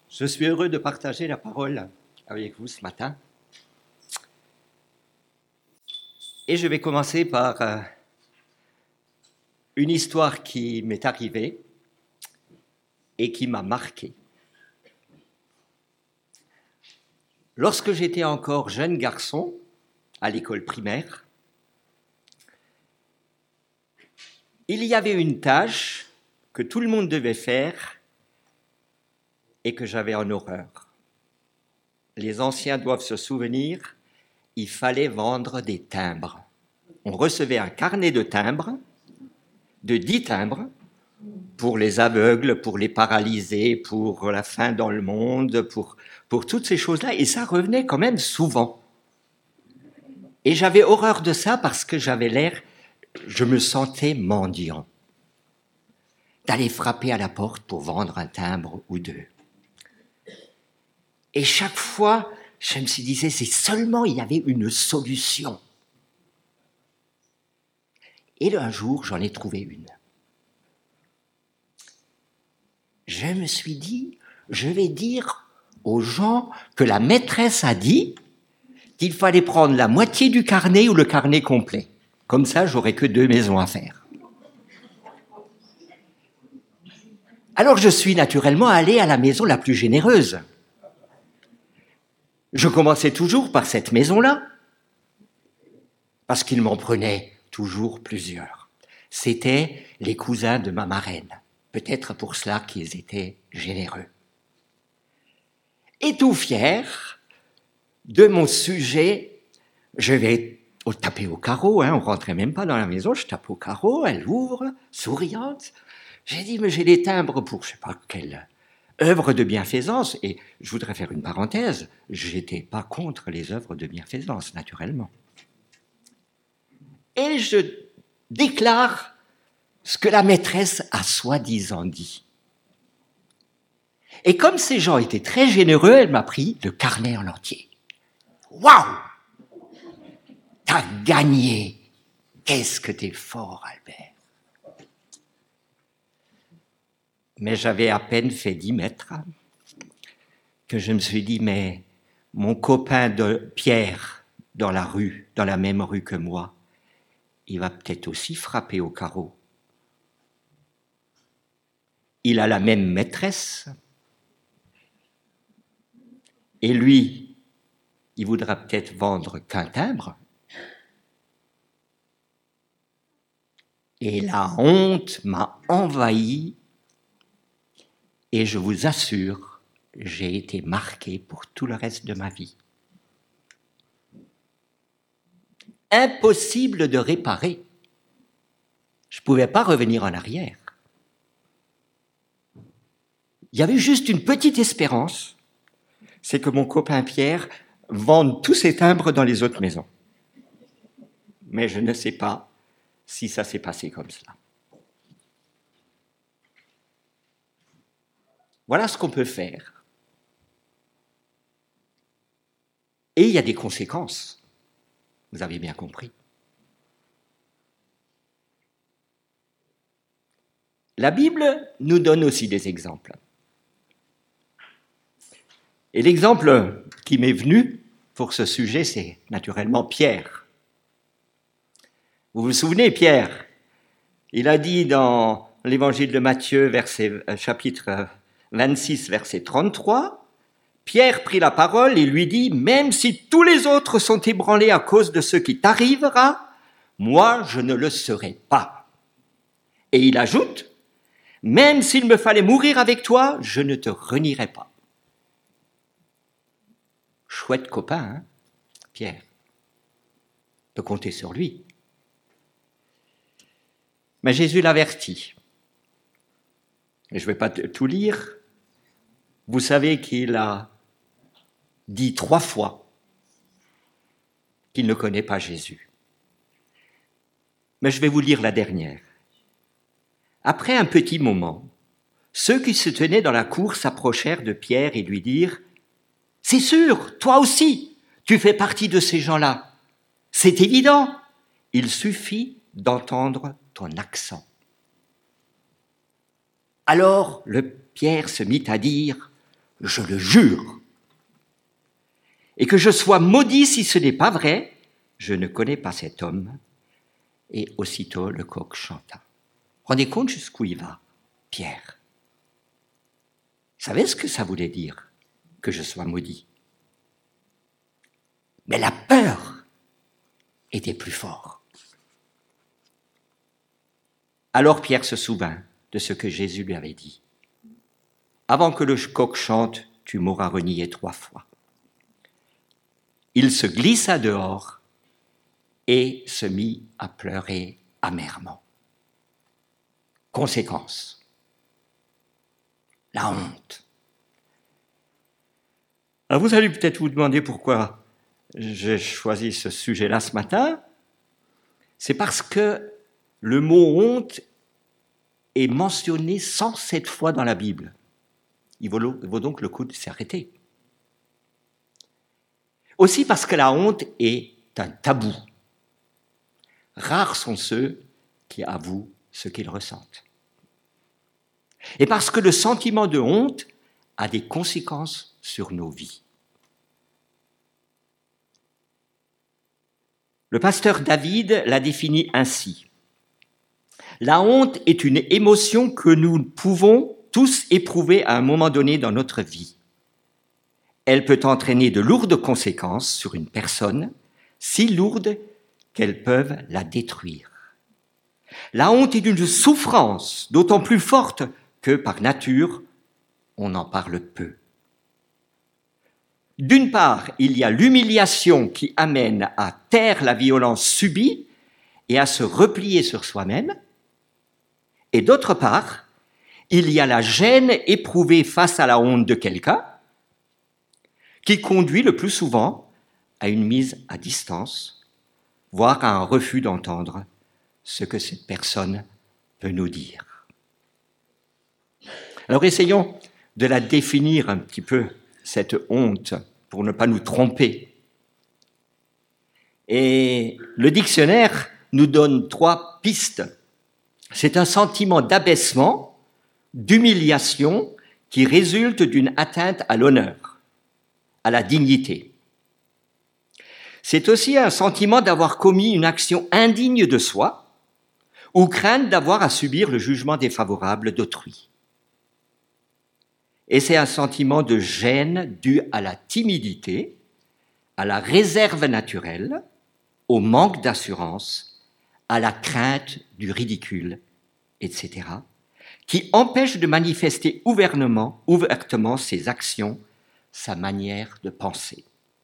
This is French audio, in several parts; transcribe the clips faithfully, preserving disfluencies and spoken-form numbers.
Je suis heureux de partager la parole avec vous ce matin. Et je vais commencer par euh, une histoire qui m'est arrivée et qui m'a marqué. Lorsque j'étais encore jeune garçon, à l'école primaire, il y avait une tâche que tout le monde devait faire et que j'avais en horreur. Les anciens doivent se souvenir, il fallait vendre des timbres. On recevait un carnet de timbres, de dix timbres, pour les aveugles, pour les paralysés, pour la faim dans le monde, pour, pour toutes ces choses-là. Et ça revenait quand même souvent. Et j'avais horreur de ça parce que j'avais l'air, je me sentais mendiant, d'aller frapper à la porte pour vendre un timbre ou deux. Et chaque fois, je me suis dit, c'est seulement il y avait une solution. Et un jour, j'en ai trouvé une. Je me suis dit, je vais dire aux gens que la maîtresse a dit qu'il fallait prendre la moitié du carnet ou le carnet complet. Comme ça, j'aurais que deux maisons à faire. Alors, je suis naturellement allé à la maison la plus généreuse. Je commençais toujours par cette maison-là, parce qu'ils m'en prenaient toujours plusieurs. C'étaient les cousins de ma marraine. Peut-être pour cela qu'ils étaient généreux. Et tout fier de mon sujet, je vais taper au carreau, hein, on rentrait même pas dans la maison, je tape au carreau, elle ouvre, souriante. J'ai dit, mais j'ai les timbres pour je sais pas quelle œuvre de bienfaisance. Et je voudrais faire une parenthèse, j'étais pas contre les œuvres de bienfaisance, naturellement. Et je déclare ce que la maîtresse a soi-disant dit. Et comme ces gens étaient très généreux, elle m'a pris le carnet en entier. Waouh! T'as gagné! Qu'est-ce que t'es fort, Albert! Mais j'avais à peine fait dix mètres que je me suis dit, mais mon copain de Pierre, dans la rue, dans la même rue que moi, il va peut-être aussi frapper au carreau. Il a la même maîtresse. Et lui, il voudra peut-être vendre qu'un timbre. Et la honte m'a envahi. Et je vous assure, j'ai été marqué pour tout le reste de ma vie. Impossible de réparer. Je ne pouvais pas revenir en arrière. Il y avait juste une petite espérance, c'est que mon copain Pierre vende tous ses timbres dans les autres maisons. Mais je ne sais pas si ça s'est passé comme cela. Voilà ce qu'on peut faire. Et il y a des conséquences. Vous avez bien compris. La Bible nous donne aussi des exemples. Et l'exemple qui m'est venu pour ce sujet, c'est naturellement Pierre. Vous vous souvenez, Pierre, il a dit dans l'évangile de Matthieu, verset, chapitre vingt-six, verset trente-trois, Pierre prit la parole et lui dit, « Même si tous les autres sont ébranlés à cause de ce qui t'arrivera, moi je ne le serai pas. » Et il ajoute, « Même s'il me fallait mourir avec toi, je ne te renierai pas. » Chouette copain, hein, Pierre. On peut compter sur lui. Mais Jésus l'avertit. Et je ne vais pas tout lire. Vous savez qu'il a dit trois fois qu'il ne connaît pas Jésus. Mais je vais vous lire la dernière. Après un petit moment, ceux qui se tenaient dans la cour s'approchèrent de Pierre et lui dirent « C'est sûr, toi aussi, tu fais partie de ces gens-là. C'est évident, il suffit d'entendre ton accent. » Alors le Pierre se mit à dire je le jure. Et que je sois maudit si ce n'est pas vrai, je ne connais pas cet homme. Et aussitôt le coq chanta. Rendez compte jusqu'où il va, Pierre. Vous savez ce que ça voulait dire, que je sois maudit? Mais la peur était plus forte. Alors Pierre se souvint de ce que Jésus lui avait dit. Avant que le coq chante, tu m'auras renié trois fois. Il se glissa dehors et se mit à pleurer amèrement. Conséquence, la honte. Alors vous allez peut-être vous demander pourquoi j'ai choisi ce sujet-là ce matin. C'est parce que le mot honte est mentionné cent sept fois dans la Bible. Il vaut, il vaut donc le coup de s'arrêter. Aussi parce que la honte est un tabou. Rares sont ceux qui avouent ce qu'ils ressentent. Et parce que le sentiment de honte a des conséquences sur nos vies. Le pasteur David l'a défini ainsi. La honte est une émotion que nous pouvons tous éprouver à un moment donné dans notre vie. Elle peut entraîner de lourdes conséquences sur une personne, si lourdes qu'elles peuvent la détruire. La honte est une souffrance d'autant plus forte que, par nature, on en parle peu. D'une part, il y a l'humiliation qui amène à taire la violence subie et à se replier sur soi-même. Et d'autre part, il y a la gêne éprouvée face à la honte de quelqu'un qui conduit le plus souvent à une mise à distance, voire à un refus d'entendre ce que cette personne peut nous dire. Alors essayons de la définir un petit peu, cette honte, pour ne pas nous tromper. Et le dictionnaire nous donne trois pistes. C'est un sentiment d'abaissement, d'humiliation qui résulte d'une atteinte à l'honneur, à la dignité. C'est aussi un sentiment d'avoir commis une action indigne de soi ou crainte d'avoir à subir le jugement défavorable d'autrui. Et c'est un sentiment de gêne dû à la timidité, à la réserve naturelle, au manque d'assurance, à la crainte du ridicule, et cetera, qui empêche de manifester ouvertement, ouvertement ses actions, sa manière de penser.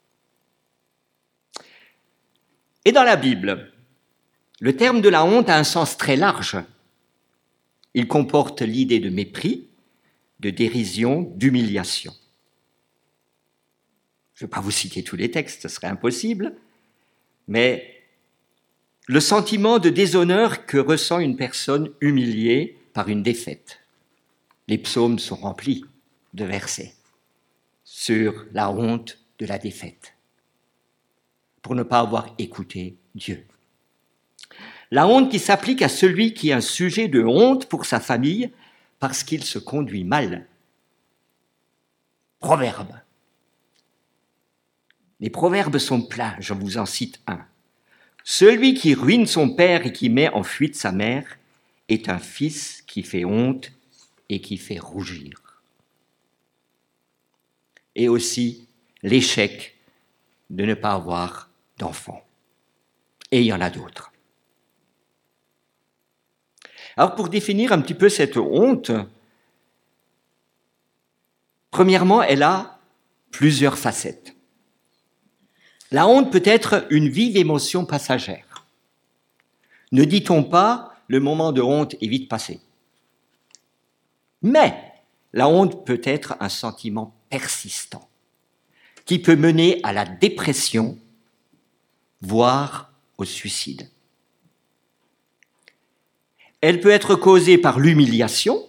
Et dans la Bible, le terme de la honte a un sens très large. Il comporte l'idée de mépris, de dérision, d'humiliation. Je ne vais pas vous citer tous les textes, ce serait impossible, mais le sentiment de déshonneur que ressent une personne humiliée par une défaite. Les psaumes sont remplis de versets sur la honte de la défaite, pour ne pas avoir écouté Dieu. La honte qui s'applique à celui qui est un sujet de honte pour sa famille parce qu'il se conduit mal. Proverbe. Les proverbes sont pleins, je vous en cite un. Celui qui ruine son père et qui met en fuite sa mère est un fils qui fait honte et qui fait rougir. Et aussi l'échec de ne pas avoir d'enfants. Et il y en a d'autres. Alors pour définir un petit peu cette honte, premièrement, elle a plusieurs facettes. La honte peut être une vive émotion passagère. Ne dit-on pas, le moment de honte est vite passé. Mais la honte peut être un sentiment persistant qui peut mener à la dépression, voire au suicide. Elle peut être causée par l'humiliation,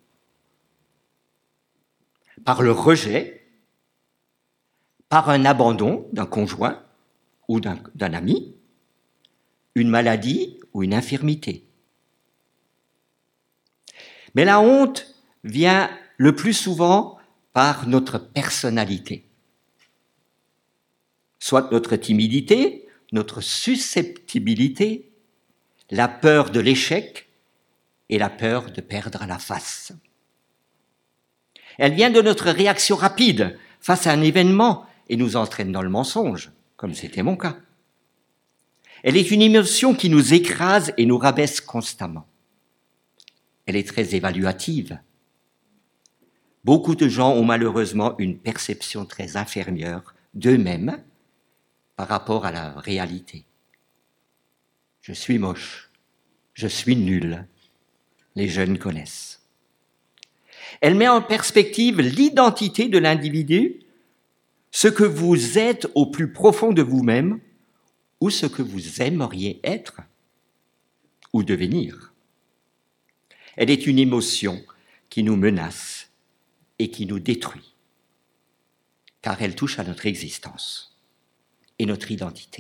par le rejet, par un abandon d'un conjoint ou d'un, d'un ami, une maladie ou une infirmité. Mais la honte vient le plus souvent par notre personnalité. Soit notre timidité, notre susceptibilité, la peur de l'échec et la peur de perdre la face. Elle vient de notre réaction rapide face à un événement et nous entraîne dans le mensonge, comme c'était mon cas. Elle est une émotion qui nous écrase et nous rabaisse constamment. Elle est très évaluative. Beaucoup de gens ont malheureusement une perception très inférieure d'eux-mêmes par rapport à la réalité. Je suis moche, je suis nul. Les jeunes connaissent. Elle met en perspective l'identité de l'individu, ce que vous êtes au plus profond de vous-même ou ce que vous aimeriez être ou devenir. Elle est une émotion qui nous menace et qui nous détruit, car elle touche à notre existence et notre identité.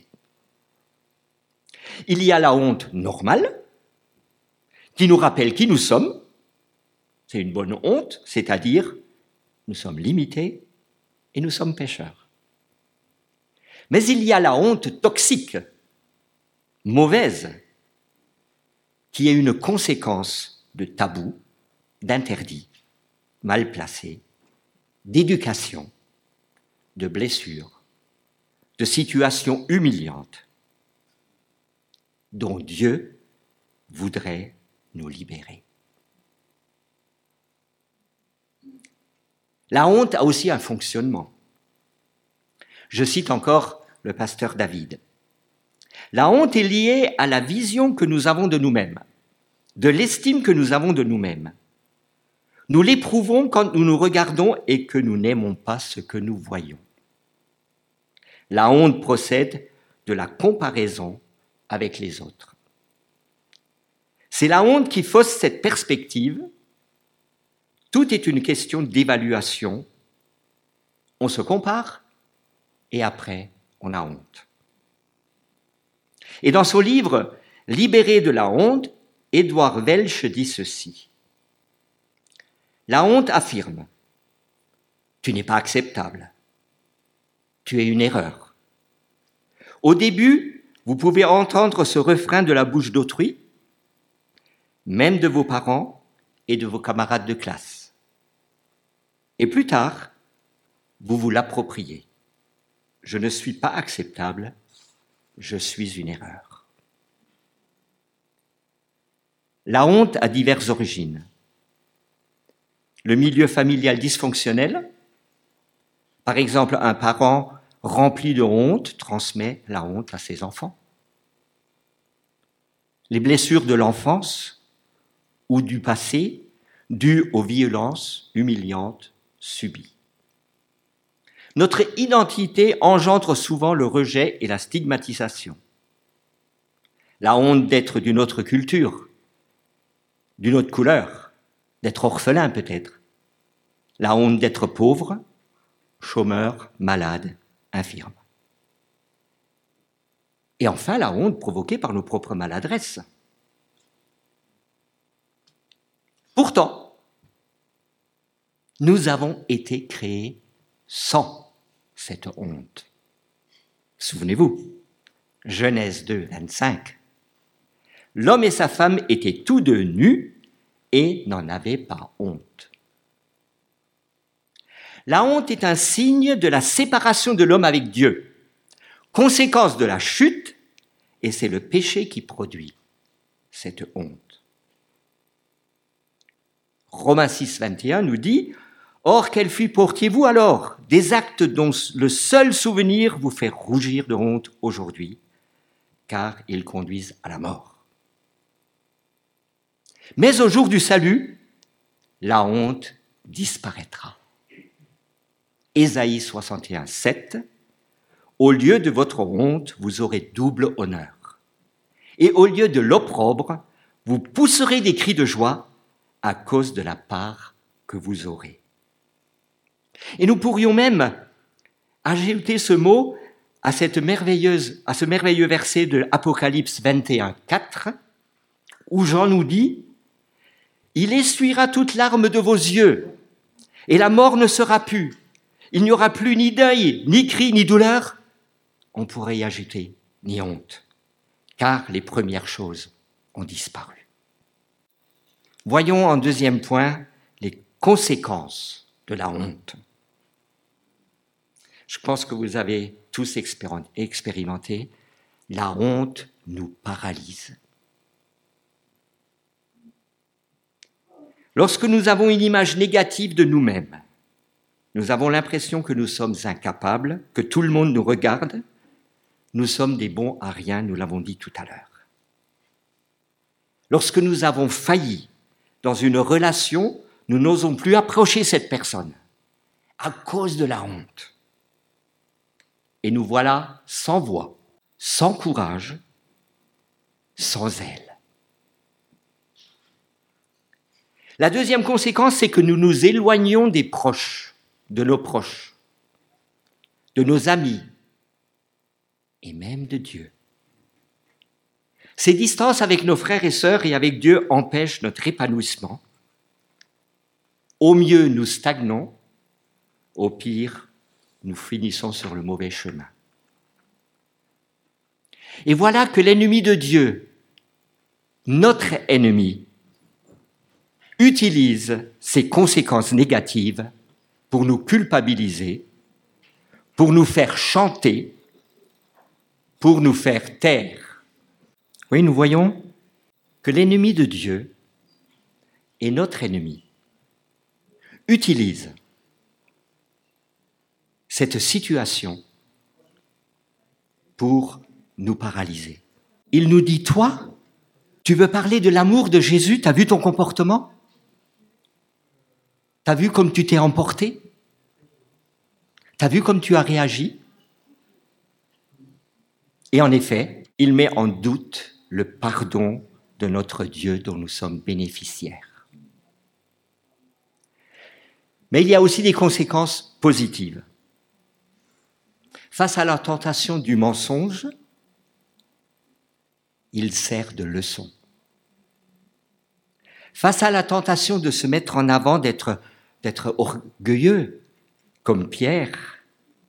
Il y a la honte normale, qui nous rappelle qui nous sommes. C'est une bonne honte, c'est-à-dire nous sommes limités et nous sommes pécheurs. Mais il y a la honte toxique, mauvaise, qui est une conséquence de tabous, d'interdits, mal placés, d'éducation, de blessures, de situations humiliantes, dont Dieu voudrait nous libérer. La honte a aussi un fonctionnement. Je cite encore le pasteur David. La honte est liée à la vision que nous avons de nous-mêmes, de l'estime que nous avons de nous-mêmes. Nous l'éprouvons quand nous nous regardons et que nous n'aimons pas ce que nous voyons. La honte procède de la comparaison avec les autres. C'est la honte qui fausse cette perspective. Tout est une question d'évaluation. On se compare et après, on a honte. Et dans son livre « Libéré de la honte », Édouard Welch dit ceci. La honte affirme « Tu n'es pas acceptable. Tu es une erreur. » Au début, vous pouvez entendre ce refrain de la bouche d'autrui, même de vos parents et de vos camarades de classe. Et plus tard, vous vous l'appropriez. Je ne suis pas acceptable, je suis une erreur. La honte a diverses origines. Le milieu familial dysfonctionnel, par exemple, un parent rempli de honte transmet la honte à ses enfants. Les blessures de l'enfance ou du passé dues aux violences humiliantes subies. Notre identité engendre souvent le rejet et la stigmatisation. La honte d'être d'une autre culture, d'une autre couleur, d'être orphelin peut-être. La honte d'être pauvre, chômeur, malade, infirme. Et enfin, la honte provoquée par nos propres maladresses. Pourtant, nous avons été créés sans cette honte. Souvenez-vous, Genèse deux, vingt-cinq. L'homme et sa femme étaient tous deux nus et n'en avaient pas honte. La honte est un signe de la séparation de l'homme avec Dieu, conséquence de la chute, et c'est le péché qui produit cette honte. Romains six, vingt et un nous dit « Or, quel fut portiez-vous alors des actes dont le seul souvenir vous fait rougir de honte aujourd'hui, car ils conduisent à la mort. » Mais au jour du salut, la honte disparaîtra. Ésaïe soixante et un, sept. Au lieu de votre honte, vous aurez double honneur. Et au lieu de l'opprobre, vous pousserez des cris de joie à cause de la part que vous aurez. Et nous pourrions même ajouter ce mot à, cette merveilleuse, à ce merveilleux verset de Apocalypse vingt et un, quatre, où Jean nous dit « Il essuiera toute larme de vos yeux, Et la mort ne sera plus. Il n'y aura plus ni deuil, ni cri, ni douleur. On pourrait y ajouter ni honte, car les premières choses ont disparu. Voyons en deuxième point les conséquences de la honte. Je pense que vous avez tous expérimenté, la honte nous paralyse. Lorsque nous avons une image négative de nous-mêmes, nous avons l'impression que nous sommes incapables, que tout le monde nous regarde, nous sommes des bons à rien, nous l'avons dit tout à l'heure. Lorsque nous avons failli dans une relation, nous n'osons plus approcher cette personne à cause de la honte. Et nous voilà sans voix, sans courage, sans zèle. La deuxième conséquence, c'est que nous nous éloignons des proches, de nos proches, de nos amis et même de Dieu. Ces distances avec nos frères et sœurs et avec Dieu empêchent notre épanouissement. Au mieux, nous stagnons, au pire, nous finissons sur le mauvais chemin. Et voilà que l'ennemi de Dieu, notre ennemi, utilise ces conséquences négatives pour nous culpabiliser, pour nous faire chanter, pour nous faire taire. Oui, nous voyons que l'ennemi de Dieu et notre ennemi utilise cette situation pour nous paralyser. Il nous dit, toi, tu veux parler de l'amour de Jésus, t'as vu ton comportement ? T'as vu comme tu t'es emporté ? T'as vu comme tu as réagi ? Et en effet, il met en doute le pardon de notre Dieu dont nous sommes bénéficiaires. Mais il y a aussi des conséquences positives. Face à la tentation du mensonge, il sert de leçon. Face à la tentation de se mettre en avant, d'être, d'être orgueilleux, comme Pierre,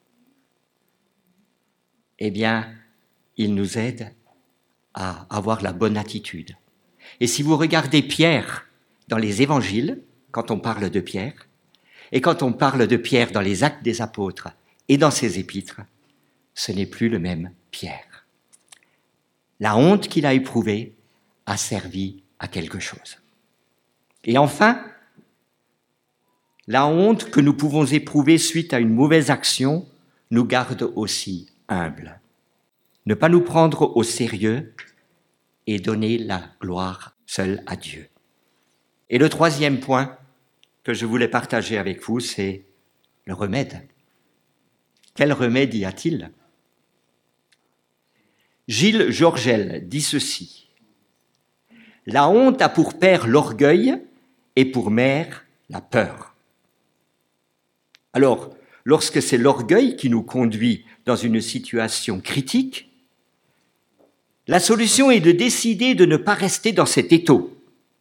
eh bien, il nous aide à avoir la bonne attitude. Et si vous regardez Pierre dans les évangiles, quand on parle de Pierre, et quand on parle de Pierre dans les actes des apôtres et dans ses épîtres, ce n'est plus le même Pierre. La honte qu'il a éprouvée a servi à quelque chose. Et enfin, la honte que nous pouvons éprouver suite à une mauvaise action nous garde aussi humbles. Ne pas nous prendre au sérieux et donner la gloire seule à Dieu. Et le troisième point que je voulais partager avec vous, c'est le remède. Quel remède y a-t-il ? Gilles Georgel dit ceci. La honte a pour père l'orgueil et pour mère la peur. Alors, lorsque c'est l'orgueil qui nous conduit dans une situation critique, la solution est de décider de ne pas rester dans cet étau,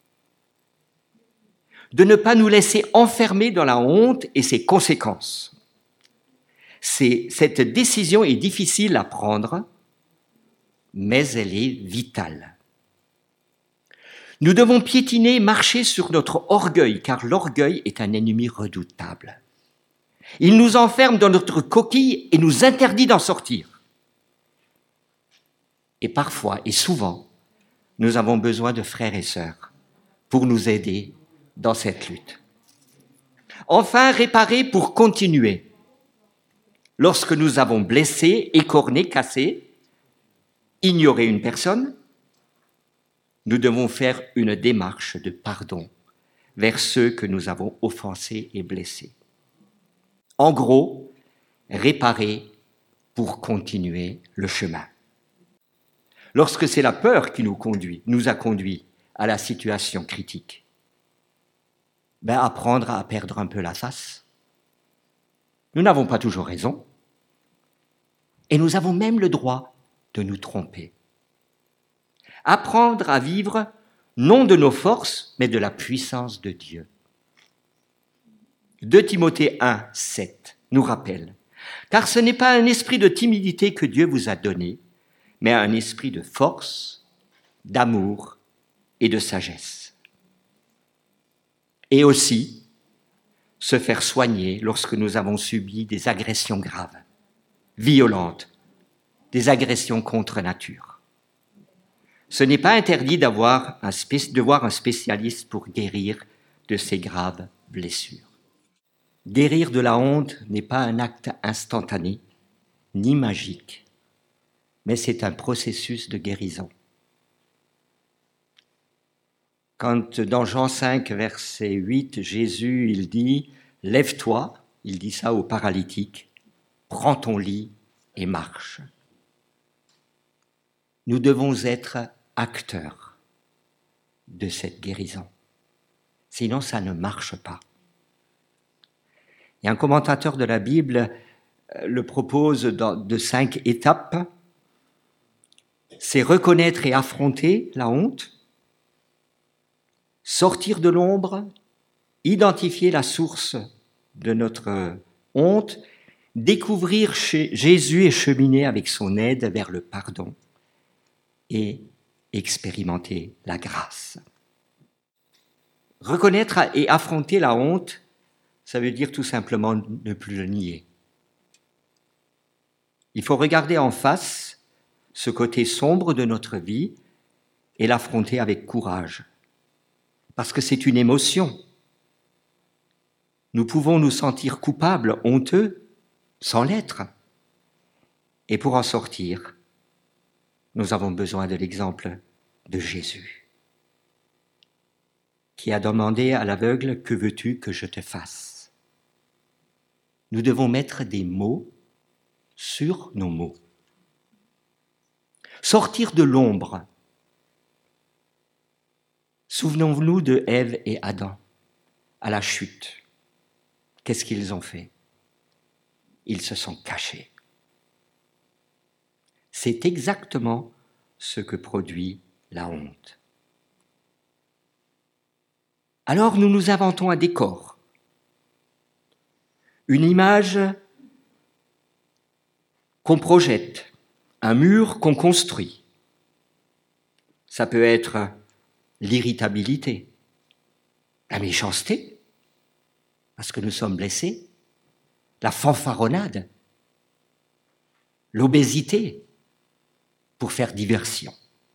de ne pas nous laisser enfermer dans la honte et ses conséquences. C'est, cette décision est difficile à prendre, mais elle est vitale. Nous devons piétiner, marcher sur notre orgueil, car l'orgueil est un ennemi redoutable. Il nous enferme dans notre coquille et nous interdit d'en sortir. Et parfois, et souvent, nous avons besoin de frères et sœurs pour nous aider dans cette lutte. Enfin, réparer pour continuer. Lorsque nous avons blessé, écorné, cassé, ignoré une personne, nous devons faire une démarche de pardon vers ceux que nous avons offensés et blessés. En gros, réparer pour continuer le chemin. Lorsque c'est la peur qui nous conduit, nous a conduit à la situation critique, ben apprendre à perdre un peu la face. Nous n'avons pas toujours raison. Et nous avons même le droit de nous tromper. Apprendre à vivre non de nos forces, mais de la puissance de Dieu. deux Timothée un, sept nous rappelle, « Car ce n'est pas un esprit de timidité que Dieu vous a donné, mais un esprit de force, d'amour et de sagesse. » Et aussi, se faire soigner lorsque nous avons subi des agressions graves, violentes, des agressions contre nature. Ce n'est pas interdit d'avoir un spé- de voir un spécialiste pour guérir de ces graves blessures. Guérir de la honte n'est pas un acte instantané, ni magique, mais c'est un processus de guérison. Quand dans Jean cinq, verset huit, Jésus, il dit « Lève-toi », il dit ça au paralytique, « prends ton lit et marche ». Nous devons être acteurs de cette guérison. Sinon, ça ne marche pas. Il y a un commentateur de la Bible le propose dans, de cinq étapes. C'est reconnaître et affronter la honte, sortir de l'ombre, identifier la source de notre honte, découvrir chez Jésus et cheminer avec son aide vers le pardon et expérimenter la grâce. Reconnaître et affronter la honte, ça veut dire tout simplement ne plus le nier. Il faut regarder en face ce côté sombre de notre vie et l'affronter avec courage. Parce que c'est une émotion. Nous pouvons nous sentir coupables, honteux, sans l'être. Et pour en sortir, nous avons besoin de l'exemple de Jésus, qui a demandé à l'aveugle « Que veux-tu que je te fasse ?» Nous devons mettre des mots sur nos mots. Sortir de l'ombre. Souvenons-nous de Ève et Adam, à la chute. Qu'est-ce qu'ils ont fait? Ils se sont cachés. C'est exactement ce que produit la honte. Alors nous nous inventons un décor, une image qu'on projette, un mur qu'on construit. Ça peut être l'irritabilité, la méchanceté, parce que nous sommes blessés, la fanfaronnade, l'obésité, pour faire diversion.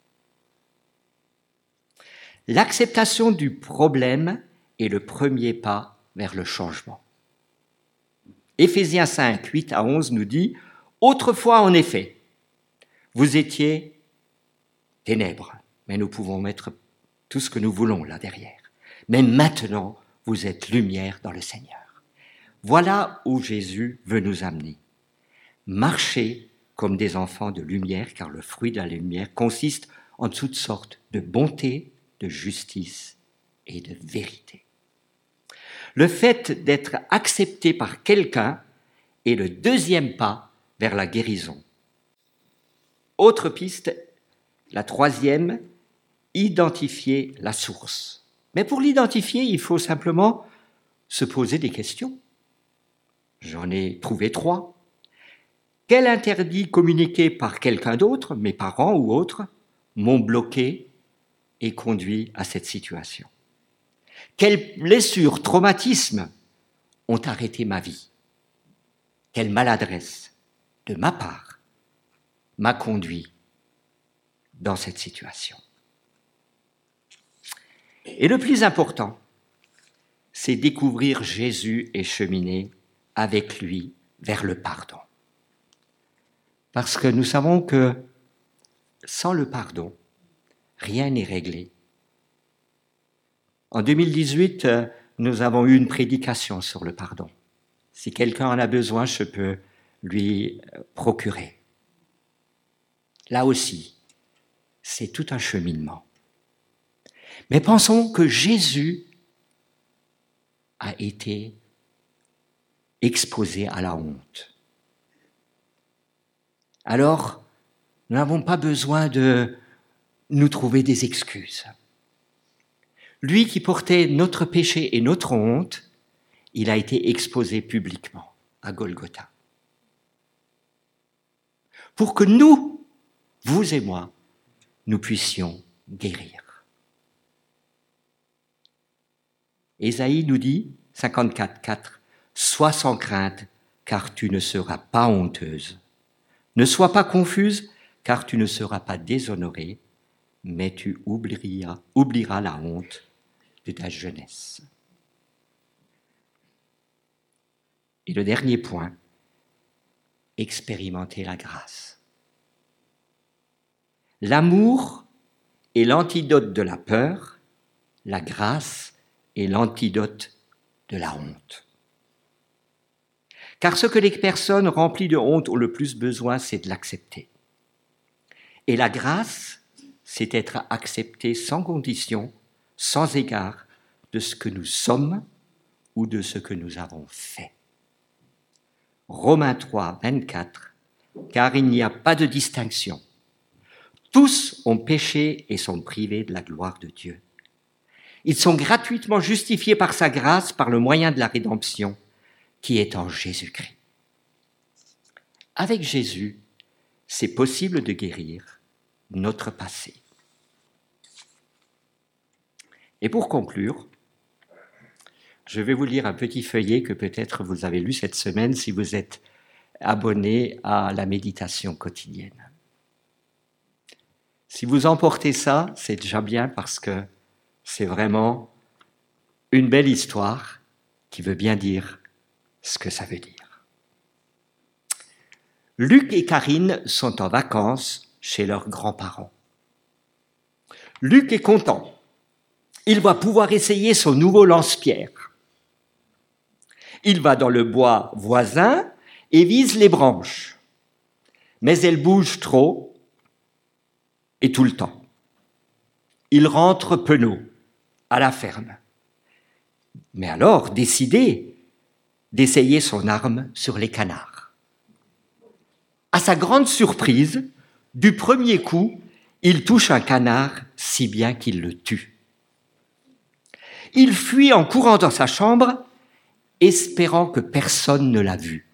L'acceptation du problème est le premier pas vers le changement. Éphésiens cinq, huit à onze nous dit « Autrefois, en effet, vous étiez ténèbres, mais nous pouvons mettre tout ce que nous voulons là derrière. Mais maintenant, vous êtes lumière dans le Seigneur. » Voilà où Jésus veut nous amener. Marcher comme des enfants de lumière, car le fruit de la lumière consiste en toutes sortes de bonté, de justice et de vérité. Le fait d'être accepté par quelqu'un est le deuxième pas vers la guérison. Autre piste, la troisième, identifier la source. Mais pour l'identifier, il faut simplement se poser des questions. J'en ai trouvé trois. Quel interdit communiqué par quelqu'un d'autre, mes parents ou autres, m'ont bloqué et conduit à cette situation? Quelles blessures, traumatismes ont arrêté ma vie? Quelle maladresse de ma part m'a conduit dans cette situation? Et le plus important, c'est découvrir Jésus et cheminer avec lui vers le pardon. Parce que nous savons que sans le pardon, rien n'est réglé. En deux mille dix-huit, nous avons eu une prédication sur le pardon. Si quelqu'un en a besoin, je peux lui procurer. Là aussi, c'est tout un cheminement. Mais pensons que Jésus a été exposé à la honte. Alors, nous n'avons pas besoin de nous trouver des excuses. Lui qui portait notre péché et notre honte il a été exposé publiquement à Golgotha. Pour que nous, vous et moi, nous puissions guérir. Ésaïe nous dit, cinquante-quatre, quatre, « Sois sans crainte, car tu ne seras pas honteuse. Ne sois pas confuse, car tu ne seras pas déshonorée, mais tu oublieras, oublieras la honte de ta jeunesse. » Et le dernier point, expérimenter la grâce. L'amour est l'antidote de la peur, la grâce est l'antidote de la honte. Car ce que les personnes remplies de honte ont le plus besoin, c'est de l'accepter. Et la grâce, c'est être accepté sans condition, sans égard de ce que nous sommes ou de ce que nous avons fait. Romains trois, vingt-quatre, car il n'y a pas de distinction. Tous ont péché et sont privés de la gloire de Dieu. Ils sont gratuitement justifiés par sa grâce, par le moyen de la rédemption, qui est en Jésus-Christ. Avec Jésus, c'est possible de guérir notre passé. Et pour conclure, je vais vous lire un petit feuillet que peut-être vous avez lu cette semaine si vous êtes abonné à la méditation quotidienne. Si vous emportez ça, c'est déjà bien parce que c'est vraiment une belle histoire qui veut bien dire ce que ça veut dire. Luc et Karine sont en vacances chez leurs grands-parents. Luc est content. Il va pouvoir essayer son nouveau lance-pierre. Il va dans le bois voisin et vise les branches. Mais elles bougent trop et tout le temps. Il rentre penaud à la ferme. Mais alors, décidé d'essayer son arme sur les canards. À sa grande surprise, du premier coup, il touche un canard si bien qu'il le tue. Il fuit en courant dans sa chambre, espérant que personne ne l'a vu.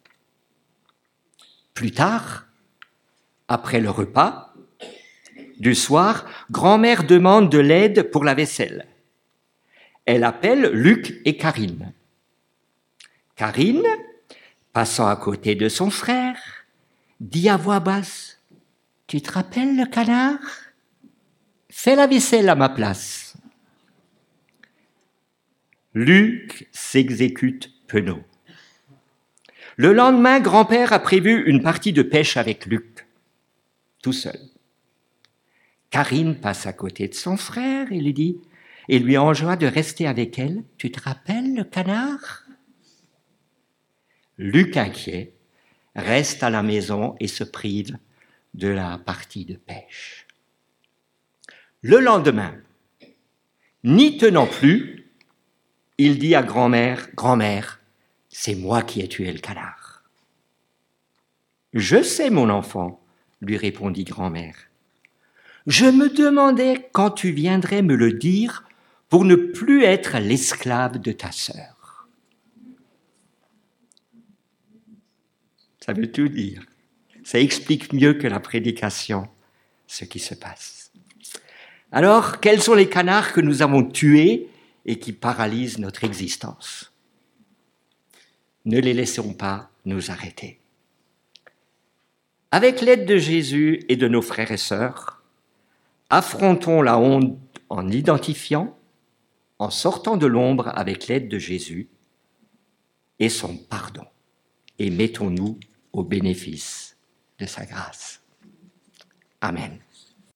Plus tard, après le repas du soir, grand-mère demande de l'aide pour la vaisselle. Elle appelle Luc et Karine. Karine, passant à côté de son frère, dit à voix basse, « Tu te rappelles le canard ? Fais la vaisselle à ma place. » Luc s'exécute penaud. Le lendemain, grand-père a prévu une partie de pêche avec Luc, tout seul. Karine passe à côté de son frère et lui dit, et lui enjoint de rester avec elle. « Tu te rappelles le canard ?» Luc, inquiet, reste à la maison et se prive de la partie de pêche. Le lendemain, n'y tenant plus, il dit à grand-mère, « Grand-mère, c'est moi qui ai tué le canard. » « Je sais, mon enfant, » lui répondit grand-mère. « Je me demandais quand tu viendrais me le dire pour ne plus être l'esclave de ta sœur. » Ça veut tout dire. Ça explique mieux que la prédication ce qui se passe. Alors, quels sont les canards que nous avons tués et qui paralysent notre existence ? Ne les laissons pas nous arrêter. Avec l'aide de Jésus et de nos frères et sœurs, affrontons la honte en l'identifiant, en sortant de l'ombre avec l'aide de Jésus et son pardon, et mettons-nous au bénéfice de sa grâce. Amen.